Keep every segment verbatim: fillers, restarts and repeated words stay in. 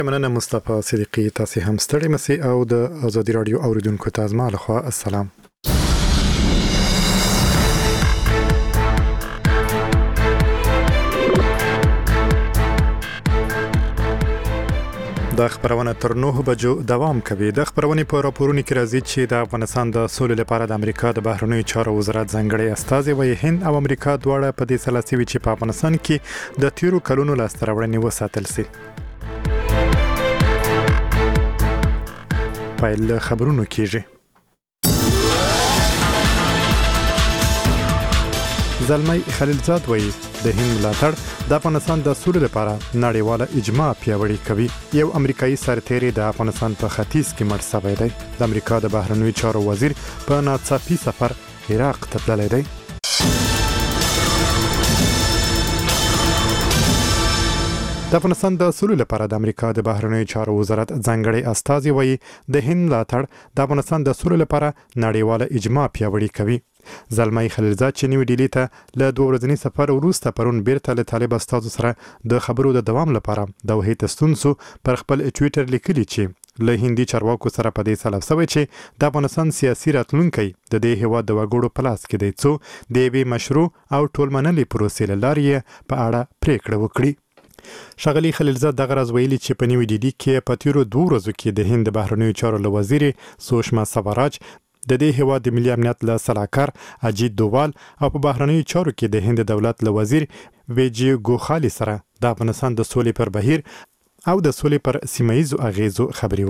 مننه مصطفی صدیقی، تاسو هم ستړي مسئ او د ازادي رادیو اوریدونکو ته زما لخوا السلام. د خبرونه تر نهه بجو دوام کوي. د خبرونه په راپورونو کې راځي چې د افغانستان د سولې لپاره د امریکا د بهرنیو چارو وزارت ځانګړي استازي وایي هند او امریکا دواړه په دې سلاسي وي چې په افغانستان کې د تیرو کلونو لاسته راوړنې وساتل شي. پایل خبرونو کېږي. زلمی خلیلزاد وایي د هند ملاتړ د افغانستان د سولې لپاره نړیواله اجماع پیاوړې کوي. یو امریکایي سرتیری د افغانستان په ختیځ کې مړ شوی دی. د امریکا د بهرنیو چارو وزیر په ناڅاپي سفر عراق ته تللی دی. د افغانستان د سولې لپاره د امریکا د بهرنیو چارو وزارت ځانګړي استازي وایي د هند ملاتړ د افغانستان د سولې لپاره نړیواله اجماع پیاوړې کوي. زلمی خلیلزاد چې نیو ډیلی ته له دوه ورځني سفر وروسته پرون بیرته له طالب استازو سره د خبرو د دوام لپاره دوحې ته ستون شو. پر خپل ټویټر لیکلي چې له هندي چارواکو سره په دې سلام شوی چې د افغانستان سیاسي راتلونکی د دې هیواد د وګړو په لاس کې دی څو د یوې مشروع او ټولمنلې پروسې له لارې په اړه پریکړه وکړي. ښاغلي خلیلزاد دغه راز ویلي چې په نیو ډیلی کې په تیرو دوه ورځو کې د هند بهرنیو چارو له وزیر سوشما سوراج د دې هیواد د ملي امنیت له سلاکار اجیت دووال او په بهرنیو چارو کې د هند دولت له وزیر ویجی ګوخالي سره د افغانستان د سولې پر بهیر او د سولې پر سیمایي اغیزو خبرې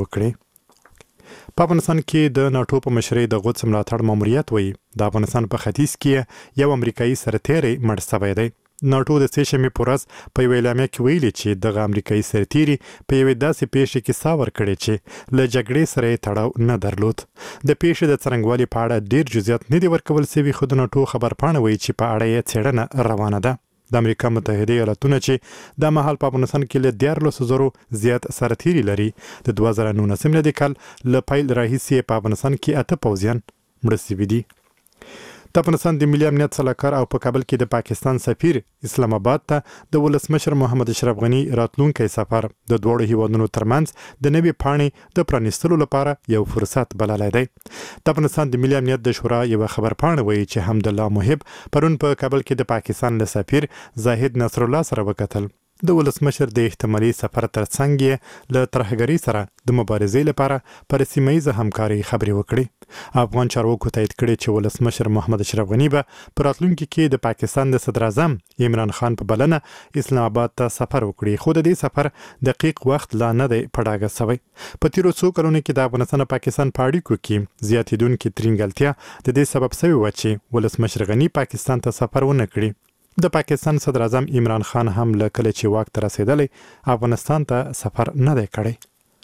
وکړي. په افغانستان کې د ناتو په مشرۍ د غوڅ ملاتړ ماموریت وایي د افغانستان په ختیځ کې یو امریکایي سرتیری مړ شوی دی. ناتو د سې شنبې په ورځ په یوه اعلامیه کې ویلي چې دغه امریکایي سرتیری په یوې داسې پیښې کې سا ورکړی چې له جګړې سره یې تړاو نه درلود. د پیښې د څرنګوالي په اړه ډیر جزئیات نه دي ورکول شوي، خو د ناتو خبرپاڼه وایي چې په اړه یې څېړنه روانه ده. د امریکا متحده ایالاتونه چې د مهال په افغانستان کې له دیارلسو زرو زیات سرتیري لري د دوه زره نولسم میلادي کال له پیل راهیسې په افغانستان کې اته پوځیان مړه شوي دي. د افغانستان د ملي امنیت سلاکار او په کابل کې د پاکستان سفیر اسلام آباد ته د ولسمشر محمد اشرف غنی راتلونکی سفر د دوړو هیوادونو ترمنځ د نوې پاڼې د پرانیستلو لپاره یو فرصت بللی دی. د افغانستان د ملي امنیت د شورا یو خبرپاڼه وایي چې حمدالله محب پرون په کابل کې د پاکستان له سفیر زاهد نصر الله سره وکتل. د ولسمشر د احتمالي سفر ترڅنګ یې له ترهګرۍ سره د مبارزې لپاره پر سیمه‌ییزه همکارۍ خبرې وکړي. افغان چارواکو تایید کړي چې ولسمشر محمد اشرف غنی به په راتلونکي کې د پاکستان د صدر اعظم عمران خان په بلنه اسلام آباد ته سفر وکړي، خو د دې سفر دقیق وخت لا نه دی په ډاګه شوی. په تیرو څو کلونو کې د افغانستان او پاکستان په اړیکو کې زیاتېدونکې ترینګلتیا د دې سبب شوې وه چې ولسمشر غنی پاکستان ته سفر ونه کړي. د پاکستان صدر اعظم عمران خان هم له کله چې واک ته رسېدلی افغانستان ته سفر نه دی کړی.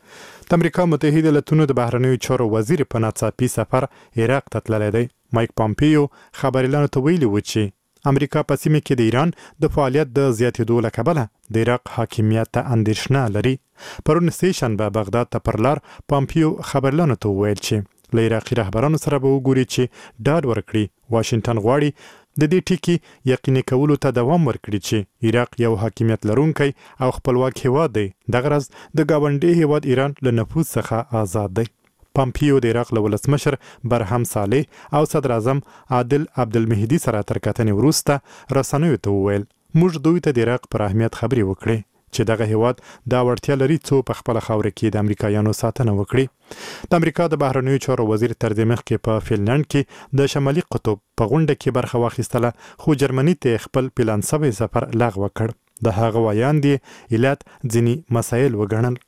د امریکا متحده ایالاتونو د بهرنیو چارو وزیر په ناڅاپي سفر عراق ته تللی دی. مایک پامپیو خبریالانو ته ویلي و چې امریکا په سیمه کې د ایران د فعالیت د زیاتېدو له کبله د عراق حاکمیت ته اندېښنه لري. پرون سې شنبه بغداد ته پر لار پامپیو خبریالانو ته وویل چې له عراقي رهبرانو سره به وګوري چې ډاډ ورکړي واشنګټن غواړي د دې ټکي یقیني کولو ته دوام ورکړي چې عراق یو حاکمیت لرونکی او خپلواک هیواد دی. دغه راز د ګاونډي هیواد ایران له نفوذ څخه آزاد دی. پامپیو د عراق له ولسمشر برهم صالح او صدر اعظم عادل عبدالمهدي سره تر کتنې وروسته رسنیو ته وویل موږ دوی ته د عراق پر اهمیت خبرې وکړې چې دغه هیواد دا وړتیا لري څو په خپله خاوره کې د امریکایانو ساتنه وکړي. د امریکا د بهرنیو چارو وزیر تر دې مخکې په فنلنډ کې د شمالي قطب په غونډه کې برخه واخیستله، خو جرمني ته خپل پلان شوی سفر لغوه کړ. د هغه ویاند یې علت ځینې مسایل وګڼل.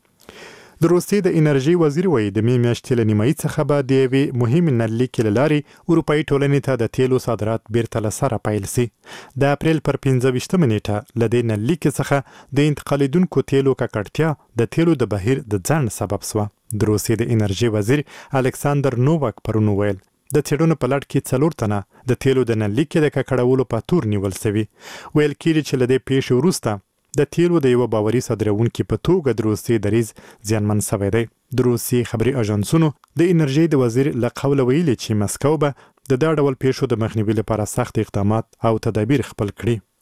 د روسیې د انرژي وزیر وایي د مې میاشتې له نیمایي څخه به د یوې مهمې نللیکې له لارې اروپایي ټولنې ته د تیلو صادرات بیرته له سره پیل شي. د اپریل پر پنځه ویشتمه نیټه له دې نللیکې څخه د انتقالېدونکو تیلو ککړتیا د تیلو د بهیر د ځنډ سبب شوه. د روسیې د انرژي وزیر الکساندر نوواک پرون وویل د څېړنو په لړ کې څلور تنه د تیلو د نللیکې د ککړولو په تور نیول شوي. ویل کېږي چې له دې پیښې وروسته د تیلو د یوه باوري صادروونکي په توګه د روسیې دریځ زیانمن شوی دی. د روسیې خبري اژانسونو د انرژۍ د وزیر له قوله ویلي چې مسکو به د دا ډول پیښو د مخنیوي لپاره سخت اقدامات او تدابیر خپل کړي.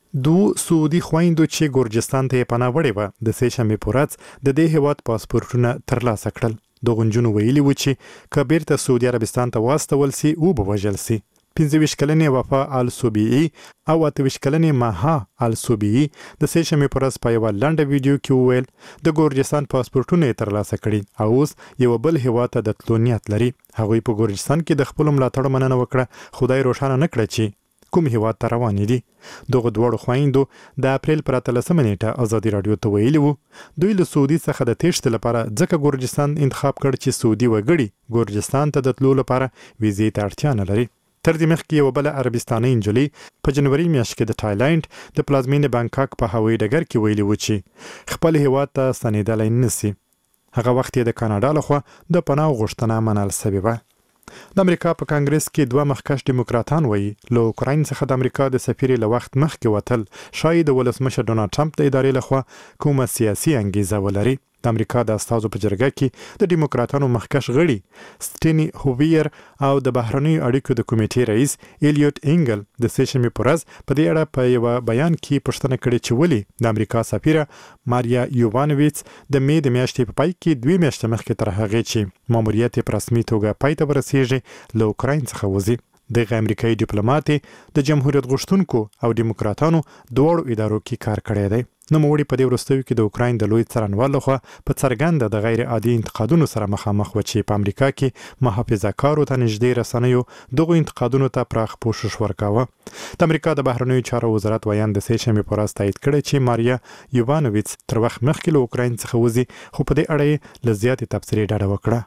دو سعودي خويندو چې ګورجستان ته پناه وړي و د سه شنبه پورز د دې هیواد پاسپورتونه ترلاسه کړل. د غنجونو ویلي و چې کبیر ته سعودي عربستان ته واستول سي او به وژل سي. پنځه ویشت کلنې وفا الصوبیعي او اته ویشت کلنې ماها الصوبیعي د سه شنبه پورز په یو لنډ ویډیو کې وویل د ګورجستان پاسپورتونه ترلاسه کړي او اوس یو بل هیواد ته د تلو نیت لري. هغوی په ګورجستان کې د خپل ملاتړ مننه وکړه. خدای روښانه نه کړ چې کوم هیواد ته روان دي. دغه دوړو خويندو د اپریل پر اتلسمه نیټه ازادي رادیو ته ویلي وو دوی له سعودي څخه د تېښتې لپاره ځکه ګورجستان انتخاب کړ چې سعودي وګړي ګورجستان ته د تلو لپاره ویزې ته اړتیا نه لري. تر دې مخکې یو بل عربستاني انجلۍ په جنوري میاشت کې د تایلند د پلازمینې بانکاک په هوایي ډګر کې ویلي و چې خپل هیواد ته ستنېدلی نشي. هغه وخت یې د کاناډا لخوا د پناه غوښتنه منل سوې وه. د امریکا په کانګرس کې دوه مخکښ ډیموکراتان وایي له اوکراین څخه د امریکا د سفیر له وخت مخکې وتل شاید د ولسمشر ډونالد ټرمپ د ادارې لخوا کومه سیاسي انګیزه ولري. د امریکا د استازو په جرګه کې د ډیموکراتانو مخکښ غړي سټینی هوویر او د بهرنیو اړیکو د کمیټې رئیس ایلیوت انګل د سه شنبه پورز په دې اړه په یو بیان کې پوښتنه کړې چې ولې د امریکا سفیره ماریا یووانویچ د می د میاشتې په پای کې دوه میاشتې مخکې تر هغه چې ماموریت په رسمي توګه پای ته ورسیږي له اوکراین څخه وځي. د امریکایي ډیپلوماټ د جمهوریت غوښتونکو او ډیموکراتانو دوړو ادارو کې کار کړی دی. نو موړي په دې وروستیو کې د اوکراین د لوی څارنوال لخوا په څرګنده د غیر عادي انتقادونو سره مخامخ و چې په امریکا کې محافظه‌کارو ته نږدې رسنیو دغه انتقادونو ته پراخ پوښښ ورکاوه. د امریکا د بهرنیو چارو وزارت ویان د سه شنبه پورز تایید کړی چې ماریا یووانویچ تر وخت مخکې له اوکراین څخه وځي خو په دې اړه یې له زیاتې تبصرې ډډه وکړه.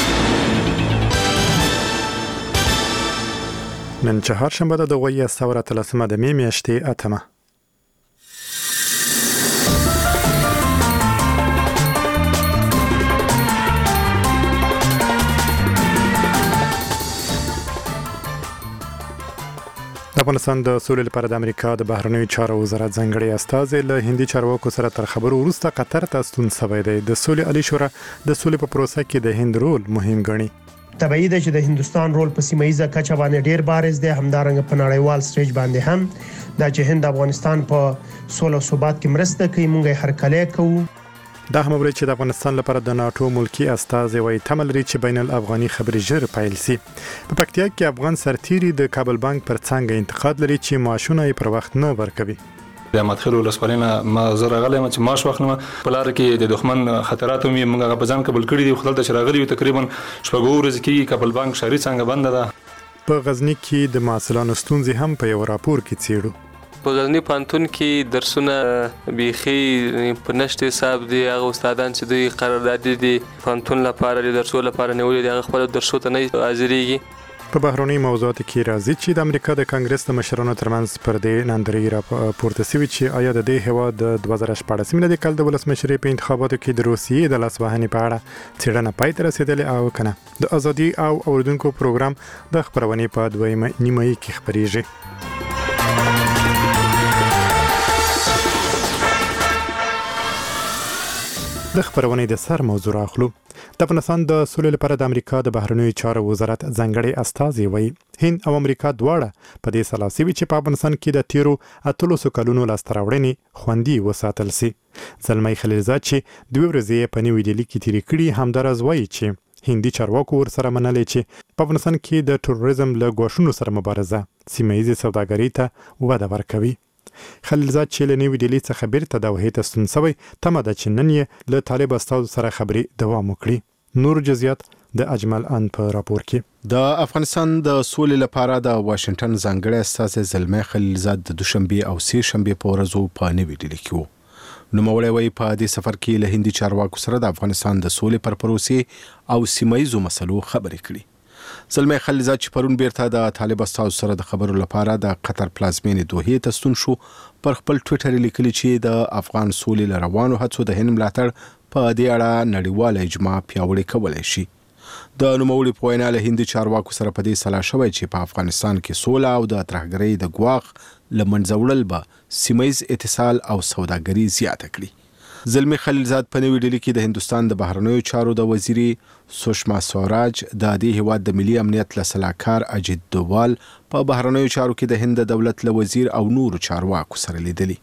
نن چهارشنبه د دغه سوره اتلسمه د می میاشتې اتمه. د افغانستان د سولې لپاره د امریکا د بهرنیو چارو وزارت ځانګړي استازی له هندي چارواکو سره تر خبرو وروسته قطر ته ستون شوی دی. د سولې عالی شورا د سولې په پروسه کې د هند رول مهم ګڼي. طبیعي ده چې د هندستان رول په سیمایي کچه باندې ډیر بارز دی. همدارنګه په نړیوال سټیج باندې هم دا چې هند افغانستان په سولې او ثبات کې مرسته کوي مونږه هر کله کوو. دا هم ورې چې د افغانستان لپاره د ناتو ملکی استازي وایي تمل لري چې بین الافغاني خبرې ژر پیل شي. په پکتیا کې افغان سرتیري د کابل بانک پر څنګه انتقاد لري چې معاشونه یې پر وخت نه ورکوي. د مدخل ولسوالینه ما زره غلې چې ماش واخلم په لار کې د دښمن خطرات هم موږ په ځان قبول کړی دی. خپل د شراغلي تقریبا شپږ ورځې کې کابل بانک شهري څنګه بند ده. په غزنی کې د محصلانو ستونزې هم په یو راپور کې څیړو. په غزنی پانتون کې درسونه بيخي په نشته حساب دي. هغه استادان چې دوی قرارداد دي پانتون لپاره د درسو لپاره نیولې دي هغه خپل درسو ته نه حاضرېږي. په بهرنی موضوعاتو کې راځي چې د امریکا د کانګرس د مشرانو ترمنځ پر دې نندرې راپورته شوې چې آیا د دې هیواد د دوه زره شپاړس میلادي کال د ولسمشرۍ په انتخاباتو کې د روسیې د لاسوهنې په اړه څېړنه پای ته رسېدلې او کنه. د ازادي او اوریدونکو پروګرام د خبرونې په دویمه نیمایي کې خبرېږي. د خبرونې د سر موضوع اخلو. د افغانستان د سولې لپاره د امریکا د بهرنیو چارو وزارت ځانګړي استازي وایي هند او امریکا دواړه په دې سلا سوي چې په افغانستان کې د تیرو اتلسو کلونو لاسته راوړنې خوندي وساتل سي. زلمي خلیلزاد چې دوه ورځې په نیو ډیلي کې تیرې کړي همدارز وایي چې هندي چارواکو ورسره منلې چې په افغانستان کې د تروریزم له ګواښونو سره مبارزه سیمه‌ییزه سوداګرۍ ته وده ورکوي. خلیلزاد چې له نیو ډیلي څخه بیرته د وحید ستون شوی تمه ده چې نن یې له طالب استازو سره خبرې دوام وکړي. نور جزئیات د اجمل ان په راپور کې. د افغانستان د سولې لپاره د واشنگټن ځانګړي استازي زلمي خلیلزاد د دوشنبه او سه شنبه په ورځو په نیو ډیلي کې وو. نو مولوی وی په دې سفر کې له هندي چارواکو سره د افغانستان د سولې پر پروسې او سیمایي مسلو خبرې کړې. زلمي خلیلزاد چې پرون بیرته د طالب استازو سره د خبرو لپاره د قطر پلازمینې دوحې ته ستون شو پر خپل ټوئیټر لیکلي چې د افغان سولې روانو هڅو د هند ملاتړ په دې اړه نړیواله اجماع پیاوړې کولای شي. د نوموړي په وینا له هندي چارواکو سره په دې سلا شوی چې په افغانستان کې سوله او د ترهګرۍ د ګواښ لمنځه وړل به سیمه‌ییز اتصال او سوداګري زیاته کړي. زلمی خلیلزاد په نوې ډلې کې د هندستان د بهرنیو چارو د وزیري سوشما سوراج د دې هیواد د ملي امنیت له سلاکار اجیت دووال په بهرنیو چارو کې د هند دولت له وزیر او نورو چارواکو سره لیدلي.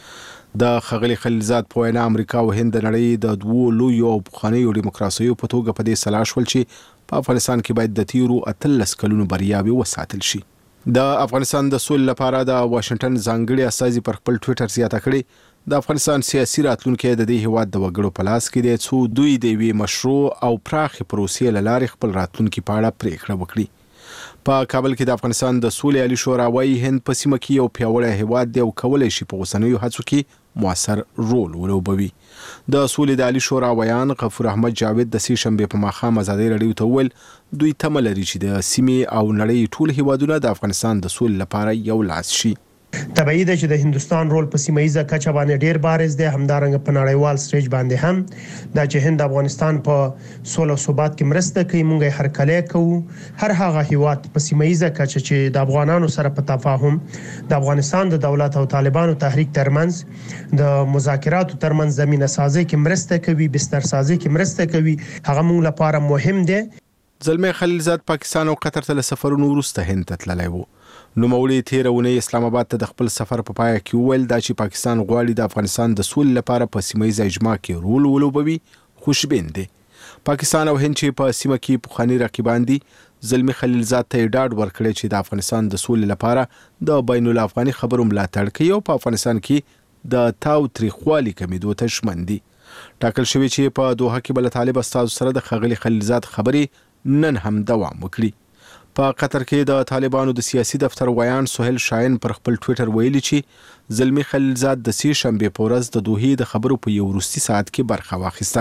د ښاغلي خلیلزاد په وینا امریکا او هند د نړۍ د دوو لویو او پخوانیو دیموکراسیو په توګه په دې سلا شول چې په افغانستان کې باید د تیرو اتلس کلونو بریاوې وساتل شي. د افغانستان د سولې لپاره د واشنگټن ځانګړي استازي پر خپل ټویټر زیاته کړې د افغانستان سیاسي راتلونکی د دې هیواد د وګړو په لاس کې دی څو دوی د یوې مشروع او پراخې پروسې له لارې خپل راتلونکي په اړه پریکړه وکړي. په کابل کې د افغانستان د سولې عالی شورا وايي هند په سیمه کې یو پیاوړی هیواد دی او کولی شي په اوسنیو هڅو کې مؤثر رول ولوبوي. د سولې د عالی شورا ویان غفور احمد جاوید د سې شنبې په ماښام ازادي راډیو ته وویل دوی تمه لري چې د سیمې او نړۍ ټول هیوادونه د افغانستان د سولې لپاره یو لاس شي. طبیعي ده چې د هندستان رول په سیمایي کچه باندې ډیر بارز دی، همدارنګه په نړیوال سټیج باندې هم دا چې هند افغانستان په سوله او ثبات کې مرسته کوي. مونږه هر کله کوو هر هغه هیواد په سیمایي کچه چې د افغانانو سره په تفاهم د افغانستان د دولت او طالبانو تحریک ترمنځ د مذاکراتو ترمنځ زمينه سازي کې مرسته کوي، بستر سازي کې مرسته کوي، هغه مونږ لپاره مهم دی. زلمی خلیلزاد پاکستان او قطر ته له سفرونو وروسته هند ته تللی و. نوموړي تېره اونۍ اسلام آباد ته د خپل سفر په پای کې وویل دا چې پاکستان غواړي د افغانستان د سولې لپاره په سیمایي اجماع کې رول ولوبوي خوشبین دی. پاکستان او هند چې په سیمه کې پخواني رقیبان دي زلمی خلیلزاد ته ډاډ ورکړی چې د افغانستان د سولې لپاره د بین الافغاني خبرو ملاتړ کوي او په افغانستان کې د تاو تریخوالي کمیدو ته ژمن دي. ټاکل شوی چې په دوحه کې بل طالب استاد سره د ښاغلي خلیلزاد خبرې نن هم دوام وکړي. په قطر کې د طالبانو د سیاسي دفتر ویان سهیل شاهین پر خپل ټویټر ویلي چې زلمی خلیلزاد د سې شنبې په ورځ د دوحې د خبرو په یو وروستي ساعت کې برخه واخیسته.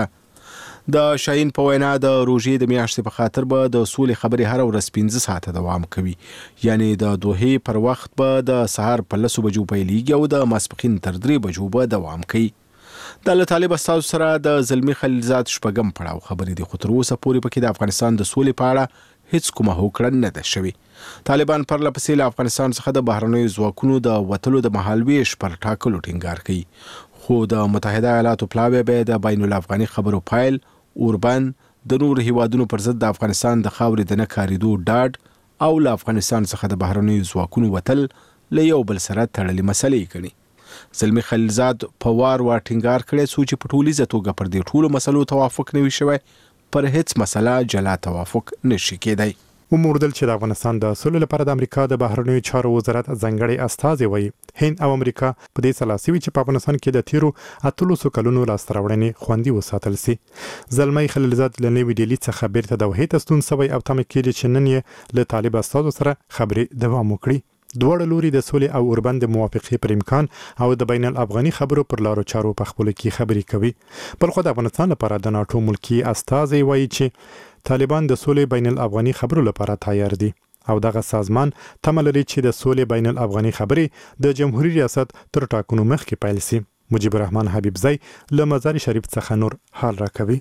د شاهین په وینا د روژې د میاشتې په خاطر به د سولې خبرې هر ورځ پنځه ساعته دوام کوي، یعنی د دوحې پر وخت به د سهار په لسو بجو پیلیږي او د ماسپښین تر درې بجو به دوام کوي. د له طالب استازو سره د زلمی خلیلزاد شپږم پړاو خبرې دي، خو تر اوسه پورې پکې د افغانستان د سولې په اړه هیڅ کومه هوکړه نه ده شوې. طالبان پر لپسې له افغانستان څخه د بهرنیو ځواکونو د وتلو د مهالویش پر ټاکلو ټینګار کوي، خو د متحده ایالاتو پلاوی به د بین الافغاني خبرو پایل اوربند د نور هیوادونو پر ضد د افغانستان د خاورې د نه کاریدو ډاډ او له افغانستان څخه د بهرنیو ځواکونو وتل له یو بل سره تړلې مسلې ګڼي. زلمی خلیلزاد په وار وار ټینګار کړی څو چې په ټولیزه توګه پر دې ټولو مسلو توافق نه وي شوی پر هیڅ مسله جلا توافق نشي کېدای. وموردل چې د افغانستان د سولې لپاره د امریکا د بهرنیو چارو وزارت ځانګړي استازي وایي هند او امریکا په دې سلاسي وي چې په افغانستان کې د تیرو اتلسو کلونو لاسته راوړنې خوندي وساتل سي. زلمی خلیلزاد له نوې ډیلي څخه بیرته د وحید ستون سوی او تمه کړي چې نن یې له طالب استازو سره خبرې دوام وکړي. دواړه لوري د سولې او اوربند موافقې پر امکان او د بین الافغاني خبرو پر لارو چارو په خپل کې خبرې کوي. بل خو د افغانستان لپاره د ناتو ملکی استازي وایي چې طالبان د سولې بین الافغاني خبرو لپاره تیار دي او دغه سازمان تمه لري چې د سولې بین الافغاني خبرې د جمهوریت ریاست تر ټاکنو مخکې پیل شي. مجيب الرحمن حبیبزی له مزار شریف څخه نور حال راکوي.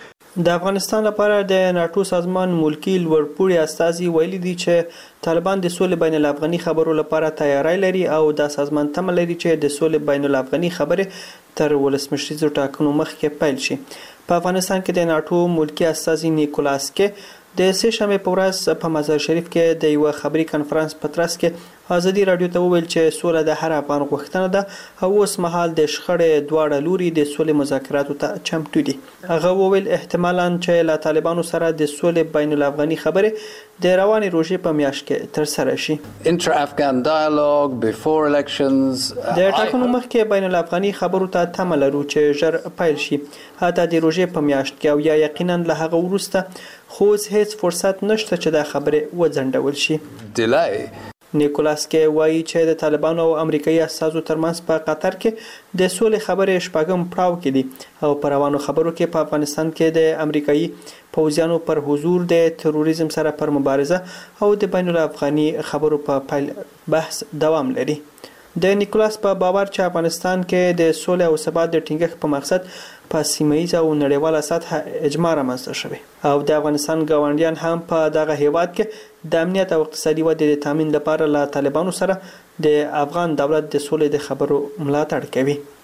د افغانستان لپاره د ناتو سازمان ملکی لوړپوړي استازي ویلي دي چې طالبان د سولې بین الافغاني خبرو لپاره تیاری لري او د سازمان تمه لري چې د سولې بین الافغاني خبرې تر ولسمشریزو ټاکنو مخکې پیل شي. په افغانستان کې د ناتو ملکی استازي نیکولاس کې د سې شنبې په ورځ په مزار شریف کې د یو خبري کانفرنس په ترڅ کې ازادي رادیو ته وویل چې سوله د هر افغان غوښتنه ده او اوس مهال د شخړې دواړه لوري د سولې مذاکراتو ته چمتو دي. هغه وویل احتمالاً چې له طالبانو سره د سولې بین الافغاني خبرې د روانې روژې په میاشت کې تر سره شي. Inter-Afghan dialogue before elections. د ټاکنو مخکې بین الافغاني خبرو ته تمه لرو چې ژر پیل شي، حتی د روژې په میاشت کې او یا یقینا له هغه وروسته، خو هیڅ فرصت نشته چې دا خبرې وځنډول شي. Delay. نیکولاس کې وایي چې د طالبانو او امریکایي اساسو ترمنځ په قطر کې د سولې خبرې شپږم پړاو کې دي او پر روانو خبرو کې په افغانستان کې د امریکایي پوځیانو پر حضور، د تروریزم سره پر مبارزه او د بین الافغاني خبرو په پیل بحث دوام لري. د نیکولاس په باور چې افغانستان کې د سولې او ثبات د ټینګښت په مقصد په سیمه‌ییزه او نړیواله سطح اجماع رامنځته شوی او د افغانستان ګاونډیان هم په دغه هیواد کې د امنیت او اقتصادي ودې د تامین لپاره له طالبانو سره د افغان دولت د سولې د خبرو ملاتړ کوي.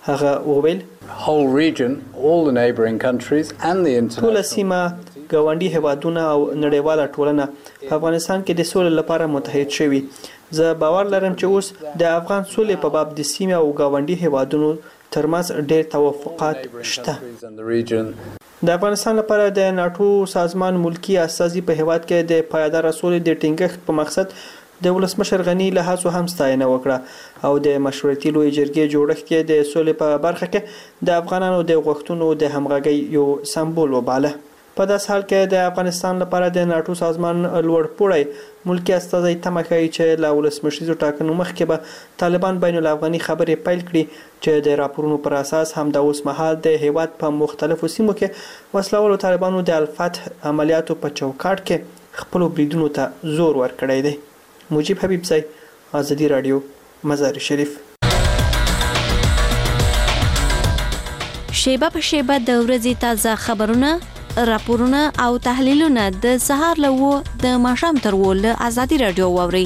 هغه وویل whole region, all the neighboring countries and the ټول international سیمه ګاونډي هیوادونه او نړیواله ټولنه په افغانستان کې د سولې لپاره متحد شوي. زه باور لرم چې اوس د افغان سولې په باب د سیمه او ګاونډي هیوادونو ترمنځ ډېر توافقات شته. in the region. د افغانستان لپاره د ناتو سازمان ملکی استازي په هیواد کې د پایدار سولې د ټینګښت په مقصد د ولسمشر غنی له هڅو هم ستاینه وکړه او د مشورتي لوی جرګې جوړښت کې د سولې په برخه کې د افغانانو د غوښتنو د همغږۍ یو سمبول وباله. په داس حال کې د افغانستان لپاره د ناتو سازمان لوړ پوړی ملکی استازي تمه کوي چې له ولسمشریزو ټاکنو مخکې به طالبان بین الافغاني خبرې پیل کړي چې د راپورونو پر اساس هم د اوس مهال د هیواد په مختلفو سیمو کې وسلوالو طالبانو د الفتح عملیاتو په چوکاټ کې خپل بریدونو ته زور ورکړی دی. مجيب حبیب زئی، آزادی رادیو، مزار شریف. شیبه په شیبه د ورځې تازه خبرونه، راپورونه او تحلیلونه د سهار لوو د ماښام تر ول آزادی رادیو ووري.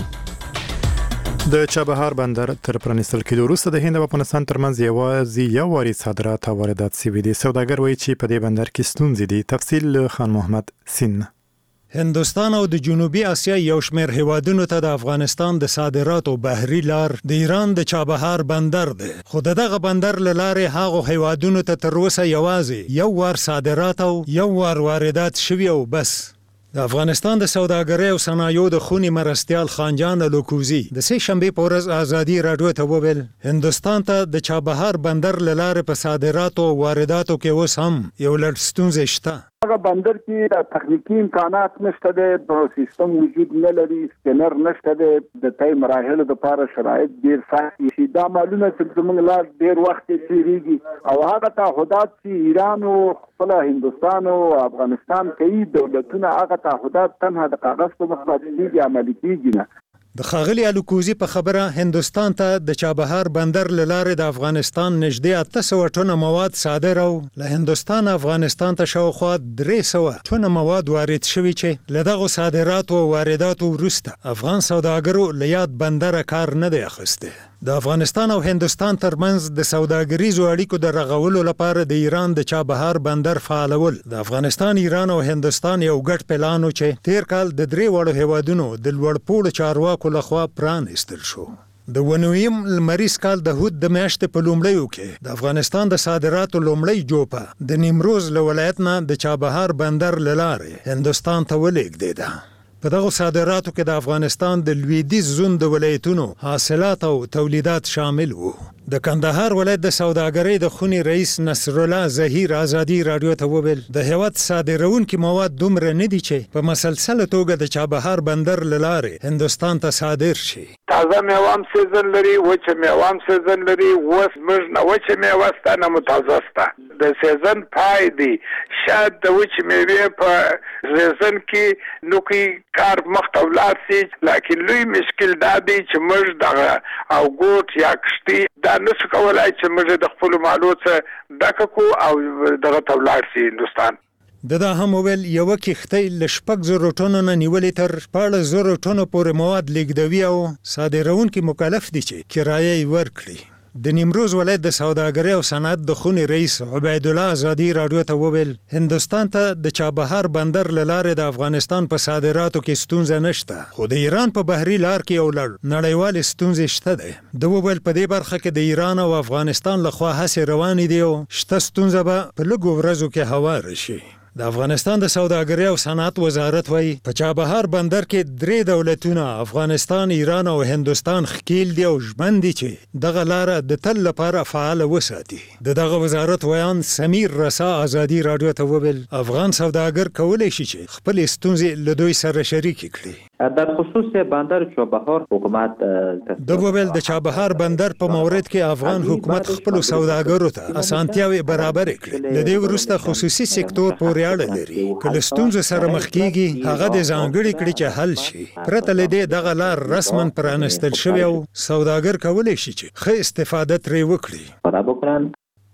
د چابهار بندر تر پرانیستل کېدو وروسته د هند او افغانستان ترمنځ یوازې یو واري صادرات او واردات شوي دي. سوداګر وایي چې په دې بندر کې ستونزې دي. تفصیل خان محمد سین. هندوستان او د جنوبي اسیا یو شمېر هیوادونو ته د افغانستان د صادراتو بحري لار د ایران د چابهار بندر دی، خو دغه بندر له لارې هغو هیوادونو ته تر اوسه یوازې یو وار صادرات او یو وار واردات شوي او بس. د افغانستان د سوداګرۍ او صنایعو د خوني مرستیال خانجان لوکوزي د سه شنبه په ورځ آزادي رادیو ته وویل هندوستان ته د چابهار بندر له لارې په صادراتو او وارداتو کې اوس هم یو لړ ستونزې شته. هغه بندر کې تخنیکی امکانات نشته د سیستم وجود نه لري، سکینر نشته د تای مراحل د لپاره شرایط ډیر سخت شي. دا معلومه چې زموږ لار ډیر وخت تیریږي او هغه تعهدات چې ایران او خپل هندوستان او افغانستان کوي دولتونه هغه تعهدات تنها د کاغذ په مخ باندې عملي کیږي نه. د خاغلی الوکوزي په خبره هندوستان ته د چابهار بندر له لارې د افغانستان نږدې اته سوه ټنه مواد صادر او له هندوستان افغانستان ته شاوخوا درې سوه ټنه مواد وارد شوي چې له دغو صادراتو او وارداتو وروسته افغان سوداګرو له یاد بندره کار نه دی اخیستی. د افغانستان او هندوستان ترمنځ د سوداګریزو اړیکو د رغولو لپاره د ایران د چابهار بندر فعالول د افغانستان، ایران او هندوستان یو ګډ پلان و چې تیر کال د درې وړو هیوادونو د لوړپوړو چارواکو لخوا پرانیستل شو. د ونویم لمریز کال د هود د میاشتې په لومړیو کې د افغانستان د صادراتو لومړی جوپه د نیمروز له ولایت نه د چابهار بندر له لارې هندوستان ته ولېږدېده. په دغو صادراتو کې د افغانستان د لویدیځ زون د ولایتونو حاصلات او تولیدات شامل وو. د کندهار ولایت د سوداګرۍ د خوني رئیس نصر الله زهیر آزادی رادیو ته وویل د هیواد صادرونکي مواد دومره نه دي چې په مسلسله توګه د چابهار بندر له لارې هندوستان ته صادر شي. تازه میوام سیزن لري، وچه میوام سیزن لري، وس موږ نه وچه میوه سته نه متازه سته. د سیزن پای دی، شاید د وچه میوې په سیزن کې نوکي کار مخته ولاړ سي، لکه لوی مشکل دا دی چې موږ دغه او ګوټ یا کشتي دا نسو کولای چې موږ د خپل مالو څخه ډکه کو او دغه ته ولاړ سي هندوستان. د دا هم ویل یو کښتۍ له شپږ زرو ټنو نه نیولې تر شپاړس زرو ټنو پورې مواد لیږدوي او صادروونکي مکلف دي چې کرایه یې ورکړي. د نیمروز ولایت د سوداګرۍ او صنعت د خوني رئیس عبید الله آزادی رادیو ته وویل هندوستان ته د چابهار بندر له لارې د افغانستان په صادراتو کې ستونزه نشته، خو د ایران په بحري لار کې یو لړ نړیوالې ستونزې شته دی. د وویل په دې برخه کې د ایران او افغانستان لخوا هڅې روانې دي او شته ستونزه به په لږو ورځو کې هواره شي. د افغانستان د سوداګرۍ او صنعت وزارت وایي په چابهار بندر کې درې دولتونه افغانستان، ایران او هندوستان ښکیل دي او ژمن دي چې دغه لاره د تل لپاره فعاله وساتي. د دغه وزارت ویان سمیر رسا آزادی رادیو ته وویل افغان سوداګر کولی شي چې خپلې ستونزې له دوی سره شریکې کړي. در خصوص بندر چابهار حکومت د وویل د چابهار بندر په مورد کې افغان حکومت خپل سوداګرو ته اسانتیاوې برابر کړي. د دې وروسته خصوصي سکتور پورې اړه لري. کله ستونزه سره مخ کیږي هغه د ځانګړي کړي چې حل شي. پرته له دې دغه لار رسما پرانستل شوی او سوداګر کولی شي چې ښه استفاده ترې وکړي.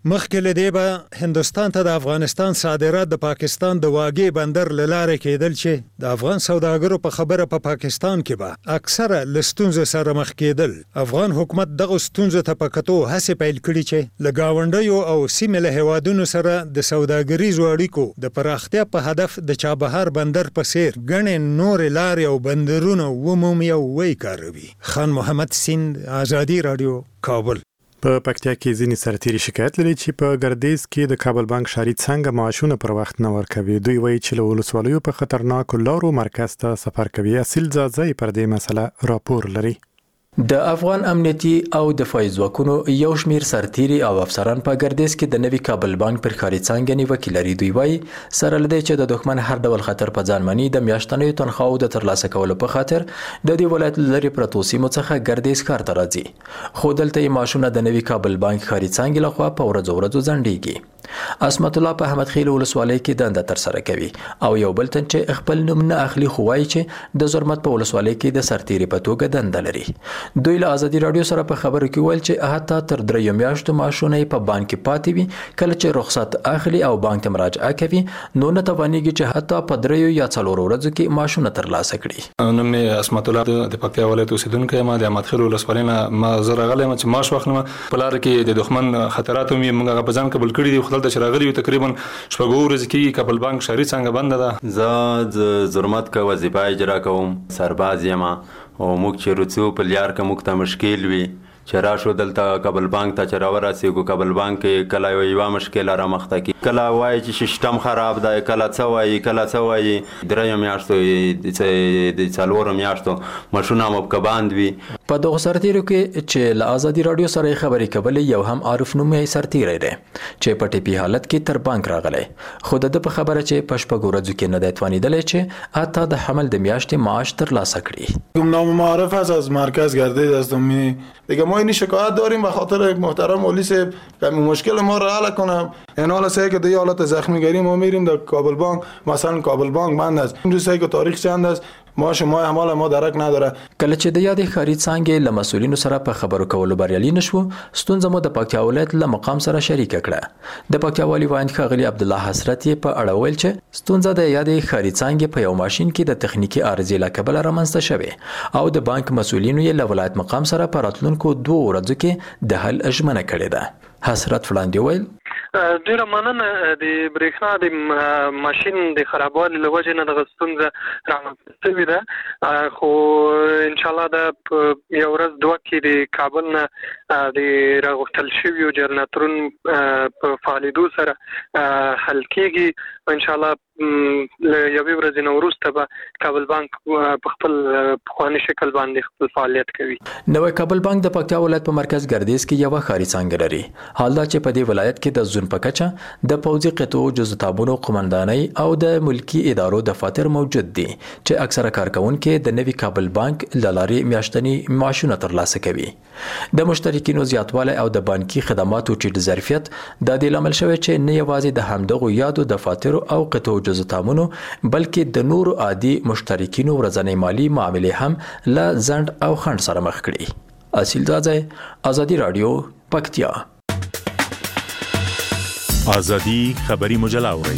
مخکې له دې به هندوستان ته د افغانستان صادرات د پاکستان د واګې بندر له لارې کېدل چې د افغان سوداګرو په خبره په پا پاکستان کې به اکثره له ستونزو سره مخ کېدل. افغان حکومت دغه ستونزو ته په کتو هڅې پیل کړي چې له ګاونډیو او سیمې له هیوادونو سره د سوداګریزو اړیکو د پراختیا په هدف د چابهار بندر په څیر ګڼې نورې لارې او بندرونه ومومي او ویې خان محمد سیند، آزادي رادیو، کابل. په پکتیا کې ځینې سرتیري شکایت لري چې په ګردیز کې د کابل بانک شاري څنګه معاشونه پر وخت نه ورکوي. دوی وایي چې له ولسوالیو په خطرناکو لارو مرکز ته سفر کوي. اصیل ځاځی پر دې مسله راپور لري. د افغان امنیتي او دفاعي ځواکونو یو شمیر سرتیري او افسران په ګردیز کې د نوي کابل بانک پر ښاري څانګه نیوکې لري. دوی وایي سره له دې چې د دښمن هر ډول خطر په ځان مني، د میاشتنیو تنخواو د ترلاسه کولو په خاطر د دې ولایت لري پرتو سیمو څخه ګردیز ښار ته راځي، خو دلته یې معاشونه د نوي کابل بانک ښاري څانګې لخوا په ورځو ورځو ځنډیږي. عصمت الله په احمد خیل ولسوالۍ کې دنده ترسره کوي او یو بل تن چې خپل نوم نه اخلي خو وایي چې د زرمت په ولسوالۍ کې د سرتیري په توګه دنده لري. دوی له آزادي رادیو سره په خبرو کې ویل چې حتی تر دریو میاشتو معاشونه په بانک کې پاتې وي، کله چې رخصت اخلي او بانک ته مراجعه کوي نو نه توانېږي چې حتی په دریو یا څلورو ورځو کې معاشونه ترلاسه کړي. نوم مې عصمت الله د پکتیا ولایت اوسیدونکی یم. د احمد خیل ولسوالۍ نه ما زه راغلی یم چې معاش واخلم. په لاره کې د دښمن خطرات هم موږ هغه په ځان قبول کړي دي. خو دلته چې راغلي یو تقریبا شپږ ورځې کېږي کابل بانک شاري څانګه بنده ده. زه د زرمت کا وظیفه اجرا کوم، سرباز یم او موږ چې رڅو په لیار کې موږ ته مشکل وي چې راشو دلته کابل بانک ته چې راورسېږو. کابل بانک کې کله یوه مشکله رامخته کي، کله وایي چې سیسټم خراب دی، کله څه وایي کله څه وایي. دریو میاشتو د څلورو میاشتو ماشونه مو په بند وي. په دغه سرتیرو کې چې له آزادي رادیو سره خبرې کولې یو هم عارف نومي سرتیری دی چې په ټیپي حالت کې تر بانک راغلی، خو د په خبره چې په شپږ ورځو کې نه دی توانېدلی چې حتی د حمل د میاشتې معاش ترلاسه کړي. نام معرف است از مرکز گردید هستم. دیگه ما این شکایت داریم به خاطر محترم والی صاحب که مشکل ما رو حل کنم. این حالا سه که دی حالت زخمیگری ما میریم در کابل بانک، مثلا کابل بانک بند است. این روزی که تاریخ چند است ما شما اعمال ما درک نداره. کله چې د یادې ښاري څانګې له مسؤلینو سره په خبرو کولو بریالي نشو، ستونزه مو د پکتیا ولایت له مقام سره شریکه کړه. د پکتیا والي وایند ښاغلي عبدالله حسرت یې په اړه ویل چې ستونزه د یادې ښاري څانګې په یو ماشین کې د تخنیکي عارضې له کبله رامنځته شوې او د بانک مسؤلینو یې له ولایت مقام سره په راتلونکو دوه ورځو کې د حل ژمنه کړې ده. حسرت وړاندې ویل ډیره مننه. د برېښنا د ماشین د خرابوالي له وجې نه دغه ستونزه رامنځته شوې ده، خو انشاءالله د یو ورځ دوه کې د کابل نه د راغوښتل شویو جنراتورونو په فعالېدو سره حل کېږي. انشاءالله له یوې ورځې نه وروسته به کابل بانک په خپل پخواني شکل باندې خپل فعالیت کوي. نوی کابل بانک د پکتیا ولایت په مرکز ګردیز کې یوه ښاري څانګه لري. حال دا چې په دې ولایت کې د زون په کچه د پوځي قطعو جزتابونو قمندانۍ او د ملکی ادارو دفاتر موجود دي چې اکثره کارکونکي د نوي کابل بانک له لارې میاشتني معاشونه ترلاسه کوي. د مشترکینو زیاتوالی او د بانکي خدماتو ټیټ ظرفیت د دې لامل شوی چې نه یوازې د همدغو یادو دفاترو او قطعو جزتامونو بلکې د نورو عادي مشترکینو ورځنۍ مالی معاملې هم له ځنډ او خنډ سره مخ کړي. اصیل ځاځی، آزادي رادیو، پکتیا. آزادی خبری مجله اورئ.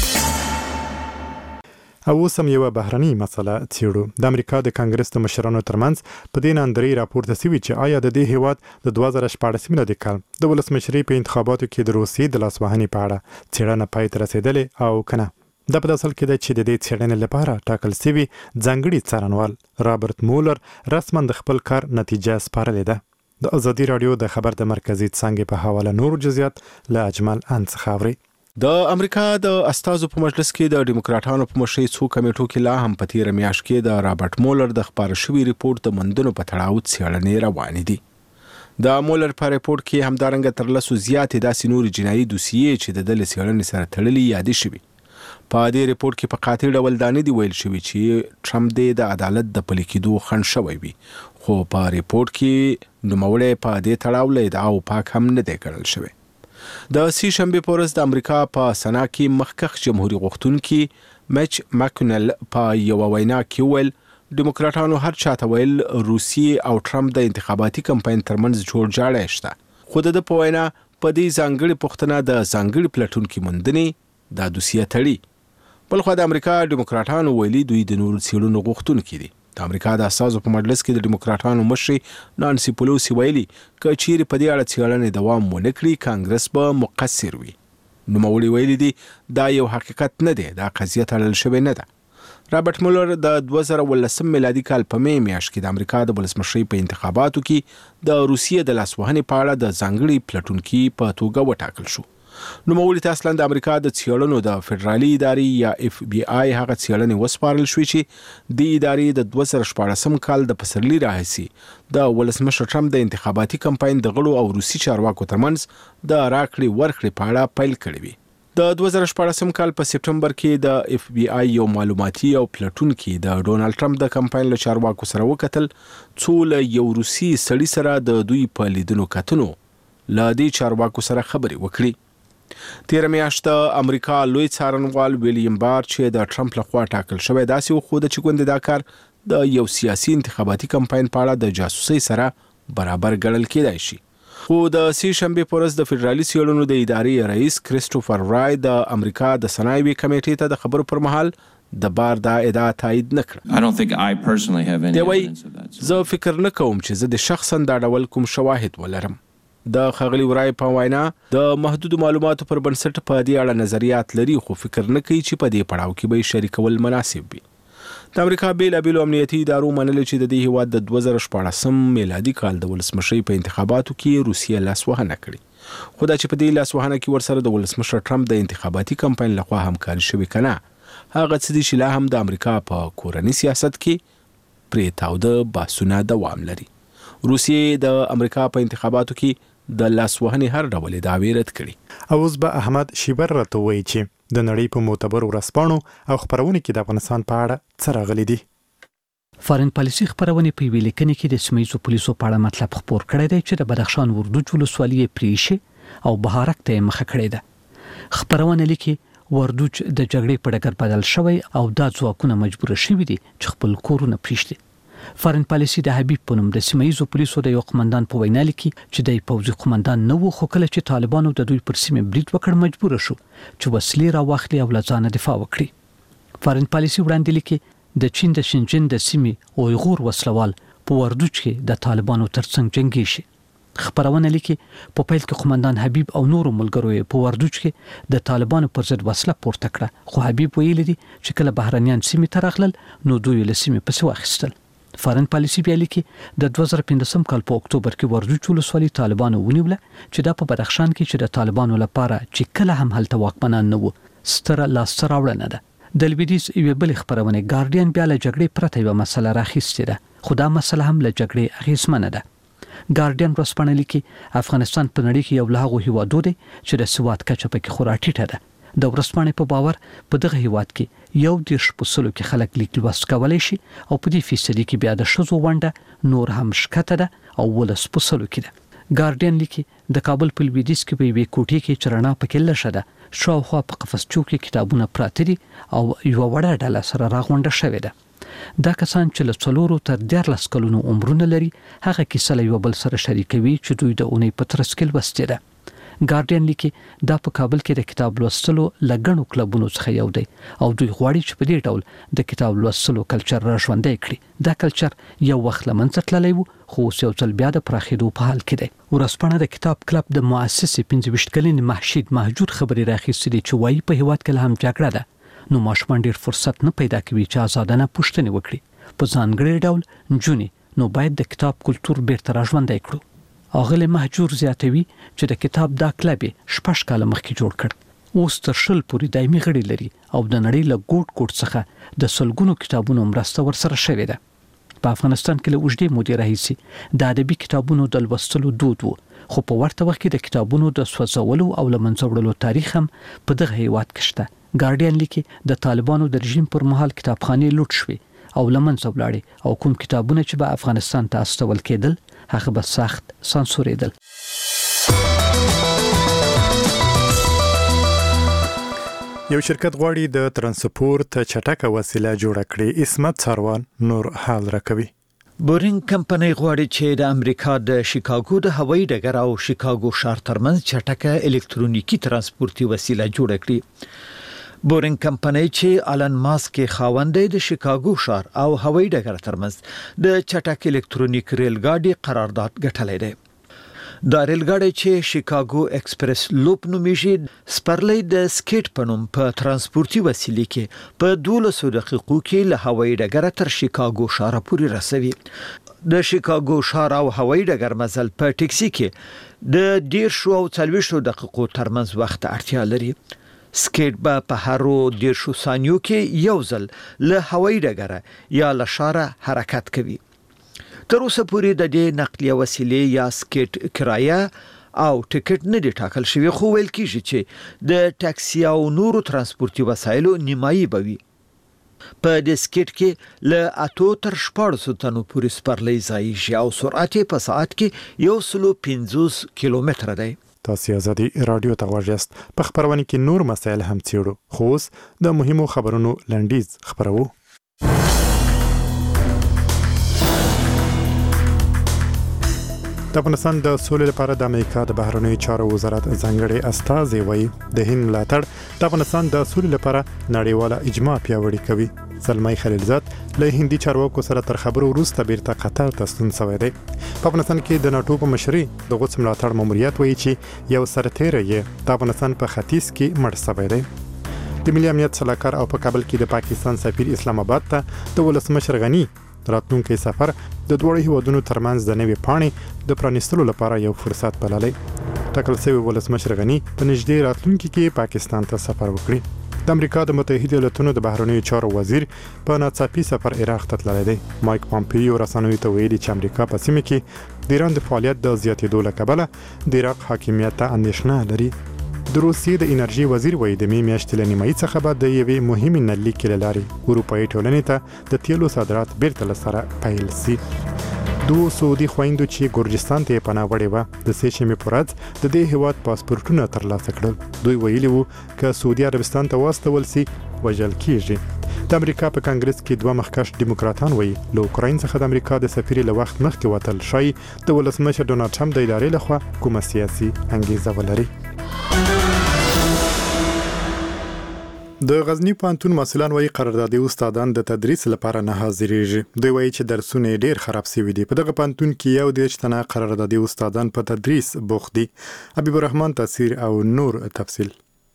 او اوس هم یوه بهرنۍ مسله څیړو. د امریکا د کانګرس د مشرانو ترمنځ په دې ناندرۍ راپورته سوي چې آیا د دې هیواد د دوه زره شپاړس میلادي کال د ولسمشرۍ په انتخاباتو کې د روسیې د لاسوهنې په اړه څېړنه پای ته رسېدلې او که نه. دا په اصل کې ده چې د دې څېړنې لپاره ټاکل سوي ځانګړي څارنوال رابرټ مولر رسما د خپل کار نتیجه سپارلې ده. د آزادي رادیو د خبر د مرکزي څانګې په حواله نور جزئیات له اجمل ان څخه اورئ. د امریکا د استازو په مجلس کې د ډیموکراټانو په مشرۍ څو کمیټو کې لا هم په تیره میاشت کې د رابرټ مولر د خپاره شوي ریپورت د موندنو په تړاو څېړنې روانې دي. د مولر په ریپورت کې همدارنګه تر لسو زیاتې داسې نورې جنایي دوسیې چې د دې څېړنې سره تړلې یادې شوي. په دې ریپورت کې په قاطع ډول دا نه دي ویل شوي چې ټرمپ دې د عدالت د پلي کېدو خنډ شوی وي، خو په ریپورت کې نوموړی په دې تړاو له ادعاو پاک هم نه دی ګڼل شوی. د سې شنبې په ورځ د امریکا په سنا کې مخکښ جمهوري غوښتونکي میچ ماکونل په یوه وینا کې ویل ډیموکراټانو هر چاته ویل روسیې او ټرمپ د انتخاباتي کمپاین ترمنځ جوړ جاړی شته، خو د په وینا په دې ځانګړي پوښتنه د ځانګړي پلټونکو موندنې دا دوسیه تړي. بلخو د امریکا ډیموکراټانو ویلي دوی د نورو څېړنو غوښتونکي دي. د امریکا د اساسو په مجلس کې د ډیموکراټانو مشر نانسي پیلوسی ویلي که چیرې په دې اړه څېړنې دوام ونه کړي کانګرس به مقصر وي. نوموړي ویلي دي دا یو حقیقت نه دی، دا قضیه تړل شوې نه ده. رابرټ مولر د دوه زره ولسم میلادي کال په می میاشت کې د امریکا د ولسمشرۍ په انتخاباتو کې د روسیې د لاسوهنې په اړه د ځانګړي پلټونکي په توګه وټاکل شو. نوموړي ته اصلا د امریکا د څېړنو د فدرالي ادارې یا اف بي آی هغه څېړنې وسپارل شوې چې د ادارې د دوه زره شپاړسم کال د پسرلي راهیسې د ولسمشر ټرمپ د انتخاباتي کمپاین د غړو او روسي چارواکو ترمنځ د راکړې ورکړې په اړه پیل کړې وي. د دوه زره شپاړسم کال په سپټمبر کې د اف بي آی یو معلوماتي او پلټونکي د ډونالد ټرمپ د کمپاین له چارواکو سره وکتل څو له یو روسي سړي سره د دوی په لیدنو کتنو له دې چارواکو سره خبرې وکړي. تیر میاشت د امریکا لوی څارنوال ویلیام بار چې د ټرمپ لخوا ټاکل شوی داسې وښوده چې ګوندې دا کار د یو سیاسي انتخاباتي کمپاین په اړه د جاسوسۍ سره برابر ګڼل کېدای شي. خو د سې شنبې په ورځ د فدرالي څېړنو د ادارې رئیس کریسټوفر رای د امریکا د صنایعو کمیټې ته د خبرو پر مهال د بار دا ادعا تایید نه کړه. دی وایي زه فکر نه کوم چې زه د شخصا دا ډول کوم شواهد ولرم. د ښاغلي رای په وینا د محدودو معلوماتو پر بنسټ په دې اړه نظریات لري خو فکر نه کوي چې په دې پړاو کې به شریکول مناسب وي. د امریکا بیلابیلو امنیتي ادارو منلي چې د دې هیواد د دوه زره شپاړسم میلادي کال د ولسمشرۍ په انتخاباتو کې روسیه لاسوهنه کړې. خو دا چې په دې لاسوهنه کې ورسره د ولسمشر ټرمپ د انتخاباتي کمپاین لخوا همکاري شوې که نه، هغه څه دي چې لا هم د امریکا په کورني سیاست کې پرې تاوده بحثونه دوام لري. روسیې د امریکا په انتخاباتو کې د لاسوهنې هر ډول دعوې رد کړي. اوس به احمد شیبر راته وایي چې د نړۍ په معتبرو ورځپاڼو او خپرونو کې د افغانستان په اړه څه راغلي دي. فارن پالیسي خپرونې په یوې لیکنې کې د سیمه ییزو پولیسو په اړه مطلب خپور کړی دی چې د بدخشان وردوج ولسوالۍ پریښې او بهارک ته مخه کړې ده. خپرونه لیکي وردوج د جګړې په ډګر بدل شوی او دا ځواکونه مجبور شوي دي چې خپل کورونه پریږدي. فارن پالیسي د حبیب په نوم د سیمه ییزو پولیسو د یو قومندان په وینا لیکي چې د پوځي قومندان نه و، خو کله چې طالبانو د دوی پر سیمه برید وکړ مجبور شو چې وسلې راواخلي او له ځانه دفاع وکړي. فارن پالیسي وړاندې لیکي د چین د شینجن د سیمې اویغور وسلوال په وردوج کې د طالبانو ترڅنګ جنگي شي. خبرونه لیکي په پیل کې قومندان حبیب او نورو ملګرو په وردوج کې د طالبانو پر ضد وسله پورته کړه، خو حبیب ویلي دي چې کله بهرنیان سیمې ته راغلل نو دوی له سیمې پسې واخیستل. فارن پالیسي بیا لیکي د دوه زره پنځم کال په اکتوبر کې وردوج ولسوالۍ طالبانو ونیوله چې دا په بدخشان کې چې د طالبانو لپاره چې کله هم هلته واکمنان نه وو ستره لاسته راوړنه ده. د لویدیځ یوې بلې خپرونې ګارډین بیا له جګړې پرته یوه مسله راخیستې ده، خو دا مسله هم له جګړې اغېزمنه ده. ګارډین ورځپاڼه لیکي افغانستان په نړۍ کې یو له هغو هیوادو دی چې د سواد کچه پکې خورا ټیټه ده. د ورځپاڼې په باور په دغه هیواد کې یو دېرش په سلو کې خلک لیک لوست کولی شي او په دې فیصدي کې بیا د ښځو ونډه نور هم ښکته ده او ولس په سلو کې ده. ګارډین لیکي د کابل په لویدیځ کې په یوې کوټې کې چې رڼا پکې لږه ده شاوخوا په قفسچو کې کتابونه پراته دي او یوه وړه ډله سره راغونډه شوې ده. دا کسان چې له څلورو تر دیارلس کلونو عمرونه لري هغه کیسه له یو بل سره شریکوي چې دوی د اونۍ په ترڅ کې لوستې ده. ګارډین لیکي دا په کابل کې د کتاب لوستلو لګڼو کلبونو څخه یو دی او دوی غواړي چې په دې ډول د کتاب لوستلو کلچر را ژوندی کړي. دا کلچر یو وخت له منځه تللی و خو اوس یو ځل بیا د پراخېدو په حال کې دی. ورځپاڼه د کتاب کلب د مؤسسې پنځه ویشت کلنې محشید مهجور خبرې راخیستې دي چې وایي په هیواد کې لا هم جګړه ده نو ماشومان ډېر فرصت نه پیدا کوي چې ازادانه پوښتنې وکړي. په ځانګړي ډول نجونې نو باید د کتاب کلتور بیرته را ژوندی کړو. اغلی مهجور زیاتوي چې د کتاب دا کلب شپږ کاله مخکې جوړ کړ. اوس تر شل پورې دایمي غړي لري او د نړۍ له ګوټ ګوټ څخه د سلګونو کتابونو مرسته ورسره شوې ده. په افغانستان کې له اوږدې مودې راهیسې د ادبي کتابونو د لوستلو دود و، خو په ورته وخت کې د کتابونو د سوځولو او له منځه وړلو تاریخ هم په دغه هیواد کې شته. ګارډین لیکي د طالبانو د رژیم پر مهال کتابخانې لوټ شوې او له منځه ولاړې او کوم کتابونه چې به افغانستان ته استول کېدل هغه به سخت سانسورېدل. یو شرکت غواړي د ترانسپورت چټکه وسیله جوړه کړي. اسمت ساروان نور حال راکوي. بورینګ کمپنۍ غواړي چې د امریکا د شیکاګو د هوایي ډګر او شیکاګو ښار ترمنځ چټکه الکترونیکی ترانسپورتي وسیله جوړه کړي. بورینګ کمپنۍ چې آلن ماسک خاوند دی د شیکاګو ښار او هوایي ډګر ترمنځ د چټک الکترونیک ریل ګاډي قرارداد ګټلی دی. دا ریل ګاډي چې شیکاګو ایکسپریس لوپ نومیږي سپرلی د سکیټ په نوم په ترانسپورتي وسیلې کې په دولسو دقیقو کې له هوایي ډګره تر شیکاګو ښار پورې رسوي. د شیکاګو ښار او هوایي ډګر مزل په ټیکسي کې د دیرشو او څلوېښتو دقیقو ترمنځ وخت اړتیا لري. سکیټ به په هرو دیرشو ثانیو کې یو ځل له هوایي ډګره یا له ښاره حرکت کوي. تر اوسه پورې د دې نقلیه وسیلې یا سکیټ کرایه او ټیکټ نه دی ټاکل شوی، خو ویل کیږي چې د ټاکسي او نورو ترانسپورتي وسایلو نیمایي به وي. په دې سکیټ کې له اتو تر شپاړسو تنو پورې سپرلی ځایږي او سرعت په ساعت کې یو سلو پنځوس کیلومتره دی. تاسو ازادي رادیو ته ورجست په خبرونه کې نور مسایل هم څېړو، خو اوس د مهمو خبرونو لنډیز خبرو. د افغانستان د سولې لپاره د امریکا د بهرنیو چارو وزارت ځانګړي استازي وایي د هند ملاتړ د افغانستان د سولې لپاره نړیواله اجماع پیاوړې کوي. زلمای خلیلزاد له هندي چارواکو سره تر خبرو وروسته بیرته قطر ته ستون شوی دی. په افغانستان کې د ناتو په مشرۍ د غوڅ ملاتړ ماموریت وایي چې یو سرتیری یې د افغانستان په ختیځ کې مړ شوی دی. د ملي امنیت سلاکار او په کابل کې د پاکستان سفیر اسلام آباد ته د ولسمشر غنی راتلونکي سفر د دوه هیوادونو ترمنځ د نوې پاڼې د پرانیستلو لپاره یو فرصت بللی. ټاکل شوی ولسمشر غنی په نږدې راتلونکي کې پاکستان ته سفر وکړي. د امریکا د متحده ایالاتونو د بهرنیو چارو وزیر په ناڅاپي سفر عراق ته تللی دی. مایک پامپیو رسنیو ته ویلي چې امریکا په سیمه کې د ایران د فعالیت د زیاتېدو له کبله د عراق حاکمیت ته اندېښنه لري. د روسیې د انرژي وزیر وایي د می میاشتې له نیمایي څخه به د یوې مهمې نلي کې له لارې اروپایي ټولنې ته د تیلو صادرات بیرته له سره پیل سي. دوه سعودي خویندو چې ګورجستان ته پناه وړې وه د سې شنبې په ورځ د دې هیواد پاسپورټونه ترلاسه کړل. دوی ویلي وو که سعودي عربستان ته واستول سي وژل کیږي. د امریکا په کانګرس کې دوه مخکښ دیموکراتان وایي له اوکراین څخه د امریکا د سفیر له وخت مخکې وتل شي د ولسمشر ډونالډ ټرمپ د ادارې لخوا کومه سیاسي انګیزه ولري. د غزنی پوهنتون مسؤلان وایي قراردادي استادان د تدریس لپاره نه حاضرېږي. دوی وایي چې درسونه ډېر خراب شوي دي. په دغه پوهنتون کې یو دېرش تنه قراردادي استادان په تدریس بوخت دي. حبیب الرحمن تفسیر او نور تفصیل.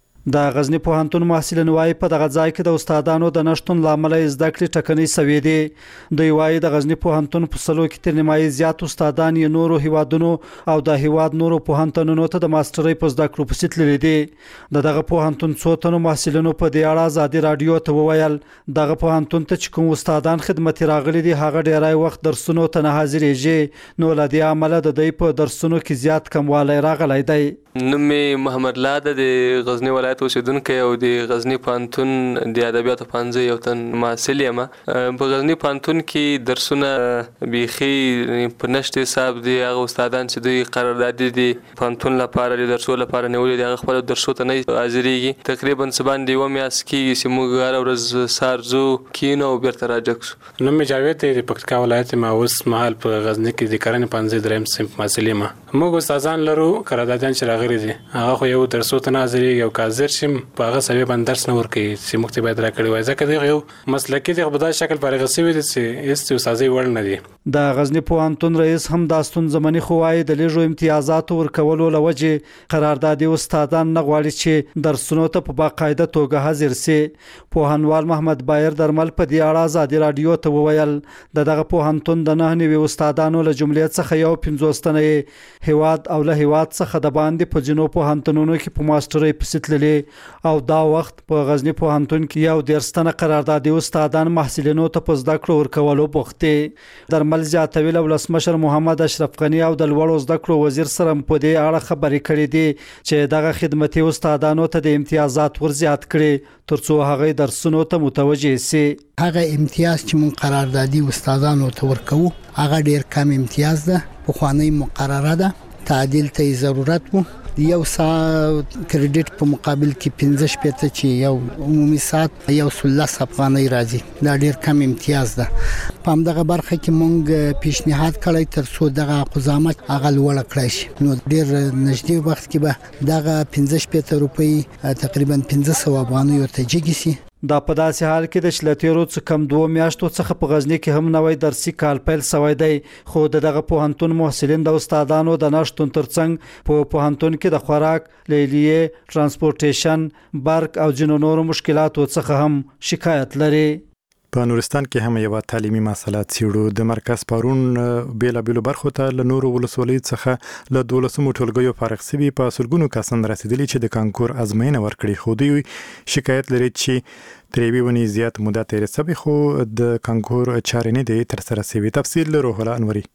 د غزنی پوهنتون محصلین وایي په دغه ځای کې د استادانو د نشټون لامل زده کړې ټکنۍ سوي دي. دوی وایي د غزنی پوهنتون په سلو کې تر نیمایي زیات استادان یې نورو هیوادونو او د هیواد نورو پوهنتونونو ته د ماسترۍ په زده کړو پسې تللي دي. د دغه پوهنتون څو تنو محصلینو په دې اړه ازادي رادیو ته وویل دغه پوهنتون ته چې کوم استادان خدمت راغلي دي هغه ډیری وخت درسونو ته نه حاضرېږي، نو له دې امله د دوی په درسونو کې زیات کموالی راغلی دی. نوم محمد لاده د غزنی ولایت اوسیدونکی او د غزنی پوهنتون د ادبیاتو پوهنځي یو تن محصل یم. په غزنی پوهنتون کې درسونه بیخي په نشته حساب دي. هغه استادان چې دوی قراردادي دي پوهنتون لپاره د درسو لپاره نیولي دي هغه خپل درسو ته نه حاضرېږي. تقریبا سبان دی و میاس کې چې موږ هر ورځ سهار ځو کینو او بیرته راجګ. نوم مې جاوید دی د پکتیکا ولایت ما اوس مهال په غزنی کې د کرنې پوهنځي دریم صنف محصل یم. موږ استادان لرو قراردادیان چې دي هغه خو یو درسو ته ناظري یو کاذر شم په هغه سبب باندې درس نه ورکي چې مخ ته باید راکړي وای ځکه دی یو مسلکي دی په داسې شکل فارغ شوی دي چې است استادي ور نه دي. د غزنی پوهنتون رئیس هم داستون زمانی خوای د لږو امتیازات ورکولو لوجه قراردادي استادان نه غواړي چې درسونو ته په باقاعده توګه حاضر سي. پوهنوال محمد بایر درمل په دې اړه ازادي رادیو ته وویل د دغه پوهنتون د نه نوي استادانو له جملې څخه یو پنځوس تنه هیواد او له هیواد څخه د باندې په جنو پوهنتونونو کې په ماسترۍ پسې تللي او دا وخت په غزنی پوهنتون کې یو دېرش تنه قراردادي استادان محصلینو ته په زده کړو ورکولو بوخت دي. درمل زیاتوي له ولسمشر محمد اشرف غنی او د لوړو زده کړو وزیر سره په دې اړه خبرې کړې دي چې دغه خدمتي استادانو ته د امتیازات ور زیات کړي ترڅو هغه درسونو ته متوجه سي. هغه امتیاز چې مون قراردادي استادانو ته ورکوو هغه ډیر کم امتیاز ده. په خوانی مقرره ده تعدیل ته ضرورت وو یو ساعت کریډټ په مقابل کې پنځه شپېته چې یو عمومي ساعت یو سلس افغانۍ راځي دا ډیر کم امتیاز ده په همدغه برخه کې مونږ پیشنهاد کړی تر څو دغه قضاوت هغه لوړ کړی شي نو ډیر نږدې وخت کې به دغه پنځه شپېته روپۍ تقریبا پنځه سوه افغانۍ ورته جګی سي دا په داسې حال کې د شلتیرو څخه کم دوه میاشتو څخه په غزنی کې هم نوې درسي کال پیل شوی دی خو دغه پوهنتون محصلین د استادانو د نشټون ترڅنګ په پوهنتون کې د خوراک لیلیې ترانسپورټیشن برق او جنو نورو مشکلاتو څخه هم شکایت لري په نورستان کې هم یو تعلیمي مسله څیړو د مرکز پرون بیل بیل برخو ته له نورو ولسوالۍ څخه له دولسمو ټولګیو فارغ سوي په سلګونو کسان رسیدلي چې د کانکور ازموینه ورکړي خو دوی شکایت لري چې تریوي ونی زیات مدته تیر سوي خو د کانکور چارې نه دي تر سره سوي تفصیل له روح الله انوري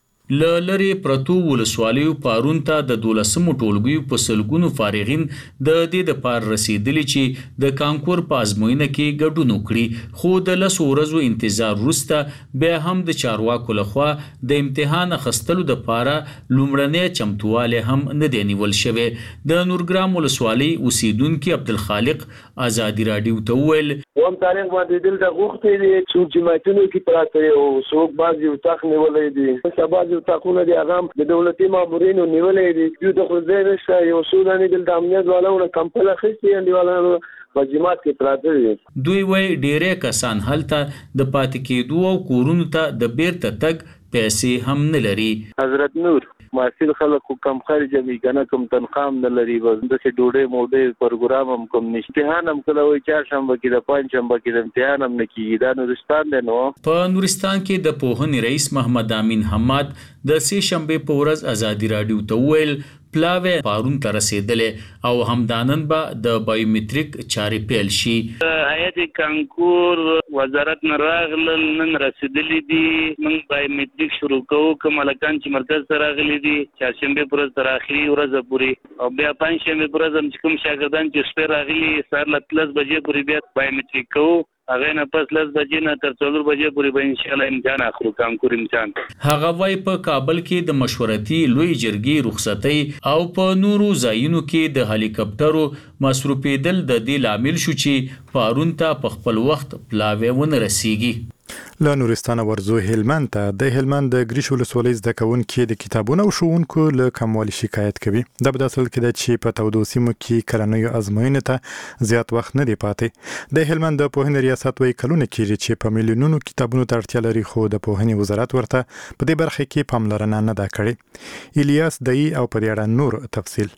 ل لری پرتو ولسوالیو پارون ته د دولسمو ټولګیو په سلګونو فارغین د دې د پار رسیدلی چې د کانکور په ازموینه کې ګډون وکړي خو د لسو ورځو انتظار وروسته بیا هم د چارواکو لخوا د امتحان اخیستلو د پاره لومړنۍ چمتواله هم نه دی نیول شوی د نورګرام ولسوالۍ اوسیدونکو عبدالخالق آزادی رادیو ته ویل وم تاریخ باندې دلته غوښتي دي چې جماعتونو کې پراته او څوک بعضي وتاخ نیولې دي سبا تاکونه دي هغه د دولتي مامورینو نیولې دي چې د خپل نشه یو سوداني د امنیت والو کمپل اخیستي دي والو په جماعت کې پراته دي دوی وای ډېرې کسان هلته د پاتې کېدو او کورونو ته د بیرته تګ پیسې هم نه لري حضرت نور ماسل خلکو کم خرج می کنه کوم تنخواه نه لري بس د څه ډوډۍ موډۍ پروګرام هم کوم نشته هم کله وای چار شنبه کې د پنځ شنبه کې د امتحان هم نه کیږي دا نورستان دی نو په نورستان کې د پوهنې رئیس محمد امین حماد د سې شنبه په ورځ آزادی رادیو ته ویل پلاوی پارون ته رسیدلې او همدانن به د بایومټریک چارې پیل شي هیئت کانکور وزارت نه راغلل نن رسیدلې دي موږ بایومټریک شروع کوو کوم لکان چې مرکز ته راغلي دي چهارشنبه پر ورځ تر اخري ورځ پورې او بیا پنځشنبه پر ورځ چې کوم شاګردان چې شپه راغلي سهار له لس بجې پورې بیا بایومټریک کوو هغه نه پس لس بجې نه تر څلور بجې پورې به ان شاء الله امتحان اخرو کانکور امتحان هغه وای په کابل کې د مشورتي لوی جرګې رخصتۍ او په نورو ځایونو کې د هلیکاپټرو مصروفېدل د دې لامل شو چې پارون ته په خپل وخت پلاوی ونه رسیږي له نورستان ورزو هلمند ته د هلمند د ګریش ولسوالۍ زده کوونکي د کتابونو او ښوونکو له کموالي شکایت کوي د په اصل کې د چې په تودو سیمو کې کلنیو ازموینې ته زیات وخت نه دی پاتې د هلمند د پوهنې ریاست وایي کلونه کېږي چې په میلیونونو کتابونو ته اړتیا لري خو د پوهنې وزارت ورته په دې برخه کې پاملرنه نه ده کړې الیاس دای او په دې اړه نور تفصیل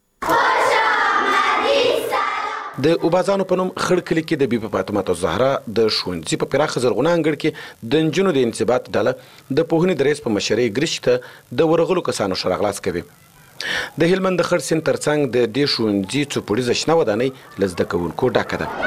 د اوبازانو په نوم خړ کلی کې د بي بي فاطمه الزهرا د ښوونځي په پراخه زرغونه انګړ کې د نجونو د انضباط ډله د پوهنې د رئیس په مشرۍ ګریش ته د ورغلو کسانو شراغلاس کوي د هلمند د خړ سیند ترڅنګ د دې ښوونځي څوپړیزه شنه ودانۍ له زده کوونکو ډکه ده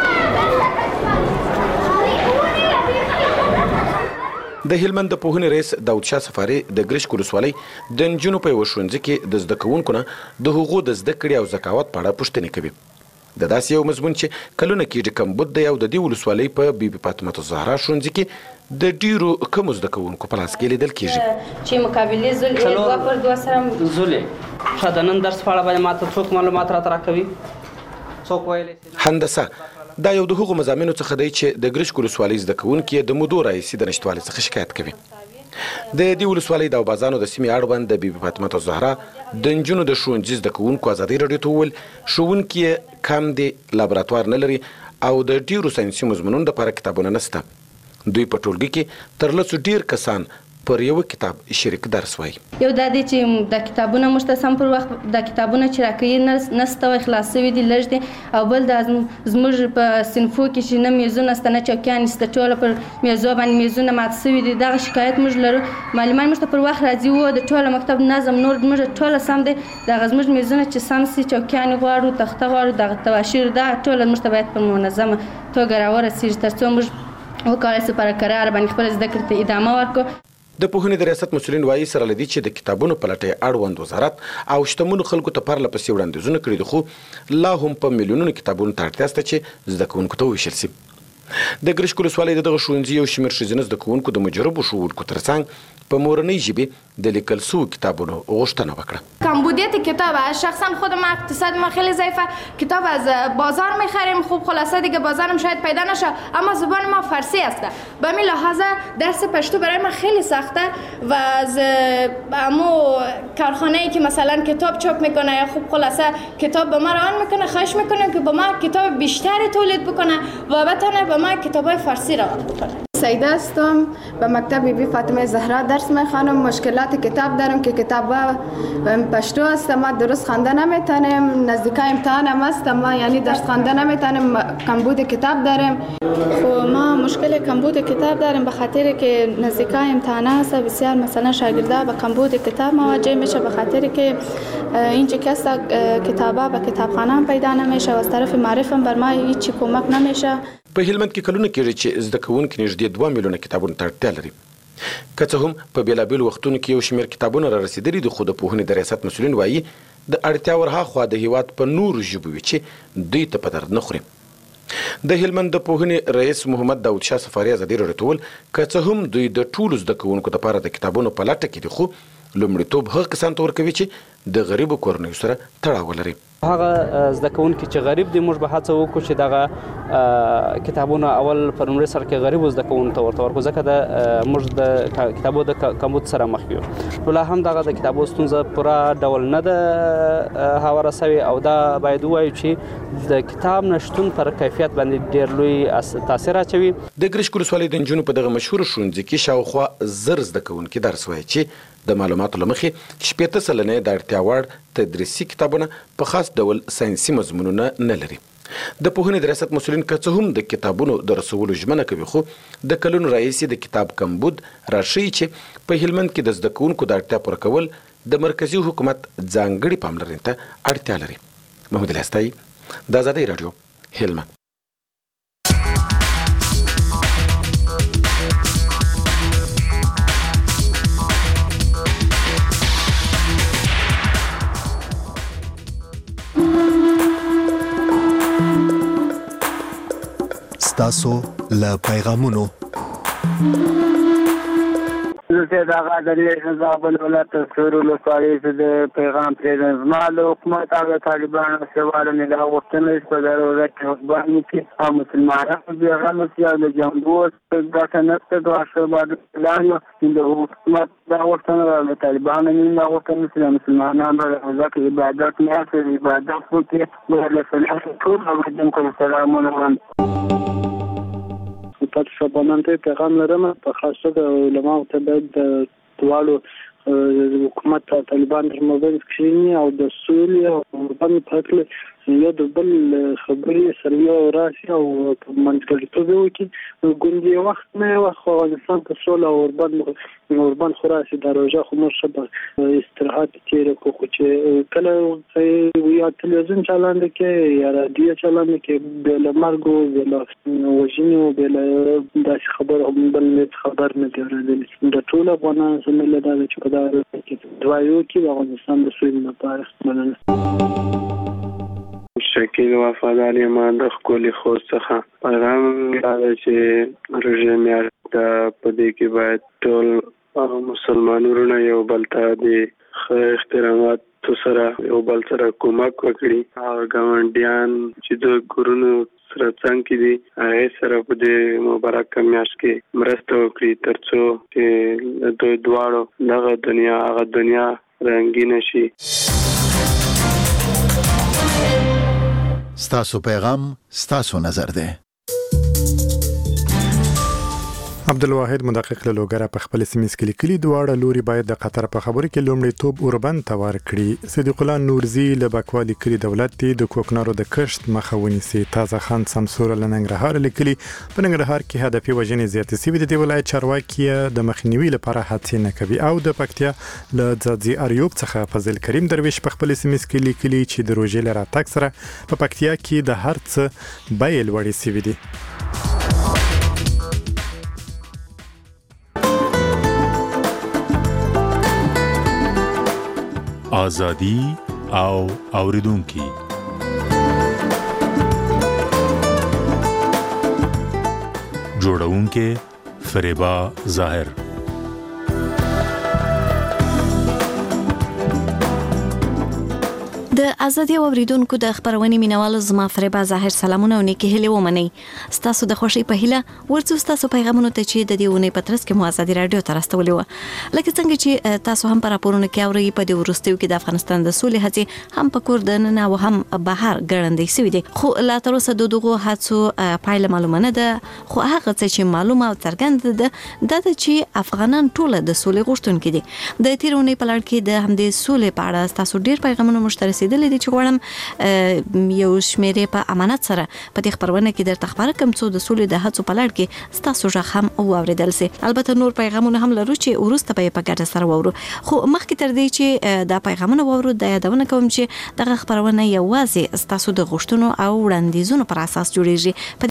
د هلمند د پوهنې رئیس داود شاه سفاري د ګریش ولسوالۍ د نجونو په یوه ښوونځي کې د زده کوونکو نه د هغو د زده کړې او ذکاوت په اړه پوښتنې کوي د داسې یو مضمون چې کلونه کېږي کمبود دی او د دې ولسوالۍ په بي بي فاطمه الزهرا ښوونځي کې د ډیرو کمو زده کوونکو په لاس کې لیدل کېږي چې مقابلې زل دوه پر دوه سره زولې ښه د نن درس په اړه باندې ماته څوک معلومات راته راکوي څوک ویلی هندسه دا یو د هغو مضامینو څخه دی چې د ګریش ولسوالۍ زده کوونکي د مودو راهیسې د نشتوالي څخه شکایت کوي د دې ولسوالۍ د اوبازانو د سیمې اړوند د بي بي فاطمه الزهرا د نجونو د ښوونځي زده کوونکو ازادي راډیو ته وویل ښوونکي کم دي لابراتوار نه لري او د ډیرو ساینسي مضمونونو دپاره کتابونه نشته دوی په ټولګي کې تر لسو ډیر کسان پر یو کتاب شریک درس وایي یو دا دی چې د کتابونه موږ ته سم پر وخت د کتابونه چې راکوي نسته وای خلاص شوي دي لږ دي او بل دا زموږ په صنفو کې چې نه میزونه شته نه چوکیانې شته ټوله پر میزو باندې میزونه مات شوي دي دغه شکایت موږ لرو معلمان موږ ته پر وخت راځي و د ټوله مکتب نظم نور موږ ټوله سم دی دغه زموږ میزونه چې سم شي چوکیانې غواړو تخته غواړو دغه تواشیر دا ټوله موږ ته باید په منظمه توګه راورسېږي تر څو موږ وکولی سو پر قرار باندې خپله زده کړې ته ادامه ورکړو د پوهنې د ریاست مسؤلین وایي سره له دې چې د کتابونو په لټۍ اړوند وزارت او شتمنو خلکو ته پرله پسې وړاندیزونه کړي دي خو لا هم په میلیونونو کتابونو ته اړتیا شته چې زده کوونکو ته وویشل شي د ګریش ولسوالۍ د دغه ښوونځي یو شمېر ښځینه زده کوونکو د مجربو ښوونکو ترڅنګ په مورنۍ ژبې د لیکل شوو کتابونو غوښتنه وکړه. کمبودیت کتاب شخصا خود ما اقتصاد ما خیلی ضعیفه، کتاب از بازار میخریم، خوب خلاصه دیگه بازارم شاید پیدا نشه، اما زبان ما فارسی است. به همین لحاظ درس پشتو برای ما خیلی سخته و از امو کارخانه‌ای که مثلا کتاب چاپ میکنه یا خوب خلاصه کتاب به ما ران میکنه، خواهش میکنیم که به ما کتاب بیشتری تولید بکنه و بتونه به ما کتابای فارسی ران بکنه. سعیده هستم، به مکتب بی بی فاطمه زهرا درس میخوانم. مشکلات کتاب دارم که کتاب پشتو است، ما درست خوانده نمیتونیم، نزدیکای امتحان هم است، ما یعنی درس خوانده نمیتونیم، کمبود کتاب داریم. خب ما مشکل کمبود کتاب داریم به خاطر که نزدیکای امتحان است، بسیار مثلا شاگردا با کمبود کتاب مواجه میشه به خاطر که اینجا کس کتابا به کتابخانه پیدا نمیشه و از طرف معرف بر ما هیچ کمک نمیشه. په هلمند کې کلونه کېږي چې زده کوونکي نږدې دوه میلیونه کتابونو ته اړتیا لري. که څه هم په بېلابېلو وختونو کې یو شمېر کتابونه را رسېدلي دي، خو د پوهنې د ریاست مسؤلین وایي د اړتیا ورهاخوا د هېواد په نورو ژبو وي چې دوی ته په درد نه خوري. د هلمند د پوهنې رئیس محمد داود شاه سفاري ازادي راډیو ته وویل که څه هم دوی د ټولو زده کوونکو دپاره د کتابونو په لټه کې دي، خو لومړیتوب هغه کسانو ته ورکوي چې د غریبو کورنیو سره تړاو ولري. هغه زده کوونکي چې غریب دي موږ به هڅه وکړو چې دغه کتابونه اول په لومړي سر کې غریبو زده کوونکو ته ورته ورکړو، ځکه د موږ د کتابو د کمبود سره مخ یو. نو لا هم دغه د کتابو ستونزه پوره ډول نه ده هواره سوې او دا باید ووایو چې د کتاب نشتون پر کیفیت باندې ډېر لوی تاثیر اچوي. د ګرشک ولسوالۍ د نجونو په دغه مشهورو ښوونځي کې شاوخوا زر زده کوونکي درس وایي چې د معلوماتو له مخې شپېته سلنه د اړتیا وړ تدریسي کتابونه په خاص ډول ساینسي مضمونونه نه لري. د پوهنې د ریاست مسؤلین که څه هم د کتابونو د رسولو ژمنه کوي، خو د کلونو راهیسې د کتاب کمبود راښیي چې په هلمند کې د زده کوونکو د اړتیا پوره کول د مرکزي حکومت ځانګړې پاملرنې ته اړتیا لري. محمود الیاستایي، د ازادۍ راډیو، هلمند. ستاسو له پیغامونو زه دا غاډلې زابل ولایت سورو لپاره د پیغام پرېږدم. زما له حکومت او طالبانو سواله نه دا غوښتنه په ضرورت کې باندې چې او مسلمانانو بیغمه چې د جنګو ګټه نشته د اشرباد اعلان د حکومت دا غوښتنه د طالبانو نه دا غوښتنه چې مسلمانانو د ځکه عبادت نه کوي، عبادت کوي له صلاح ټول علیکم السلام. پاتې شوبانان ته پیغام لرم، په خاصه د علماو ته باید د دواړو حکومت او طالبان تر مابین کښېني او د سولې او اوربند په هکله یو د بل خبرې سره یو راسي او منځګړیتوب وکړي. ګوندې وخت نه وخت افغانستان ته سوله او اوربند اوربند خو راسي دا روژه خو موږ ښه په استراحت تېره کړو، خو چې کله یا تلویزیون چالانده کې یا رادیو چالانده کې بې له مرګو بې له وژنې بې له داسې خبرو بل هېڅ خبر نه دی اورېدلی. د ټولو افغانانو زموږ له دا ده چې په دا روژه کې دعا وکړي د افغانستان د سولې لپاره. مننه. شکیل وفادار یم د ښکلي خوست څخه. پیغام دا دی چې روژې میاشت ده، په دې کې باید ټول مسلمان وروڼه یو بل ته د ښه احتراماتو سره یو بل سره کومک وکړي. هغه ګاونډیان چې د کورونو سره څنګ کې دي هغې سره په دې مبارکه میاشت کې مرسته وکړي تر څو چې دوی دواړو دغه دنیا هغه دنیا رنګینه شي. ستاسو پیغام ستاسو نظر دی. عبدالواحد مدقق له لوګره په خپل سیمه کې لیکلي دواړه لوري باید د قطر په خبرو کې لومړیتوب اوربند ته ورکړي. صدیق الله نورزي له بکوا لیکلي دولت دی د کوکنارو د کښت مخه ونیسي. تازه خان سمسور له ننګرهار لیکلي په ننګرهار کې هدفي وژنې زیاتې سوي دي. د ولایت چارواکي د مخنیوي لپاره هڅې نه کوي. او د پکتیا له ځاځي اریوب څخه فضل کریم درویش په خپل سیمه کې لیکلي چې د روژې له راتګ سره په پکتیا کې د هر څه بیې لوړې سوي دي. آزادی او اوریدونکي. جوړونکې فریبا ظاهر. د ازادي اوریدونکو د خبرونې مینوالو زما فریبا ظاهر سلامونه او نیکی هلي ومني ستاسو د خوشي په هله ورڅو ستاسو پیغامونو ته چې د دې ونې پترس کې مو ازادي رادیو ته راستولې و لکه څنګه چې تاسو هم پر راپورونه کې اوري په دې ورستیو کې د افغانستان د سولې هڅې هم په کور د نه او هم بهر ګړندې سوي دي خو لا تر اوسه د دغه هڅو پایله معلومه نه ده خو هغه څه چې معلومه او څرګنده ده د چې افغانان ټول د سولې غوښتونکي دي د تیرونې په لړ کې د همدې سولې په اړه تاسو ډیر پیغامونه مشترک رسیدلې دي چې غواړم یو شمیرې په امانت سره په دې خبرونه کې درته خبره کوم څو د سولې د هڅو په لړ کې ستاسو ژغ هم واوریدل سي البته نور پیغامونه هم لرو چې ورسته په ګټه سره وورو خو مخکې تر دې چې دا پیغامونه وورو د یادونه کوم چې دغه خبرونه یوازې ستاسو د غوښتنو او وړاندیزونو پر اساس جوړیږي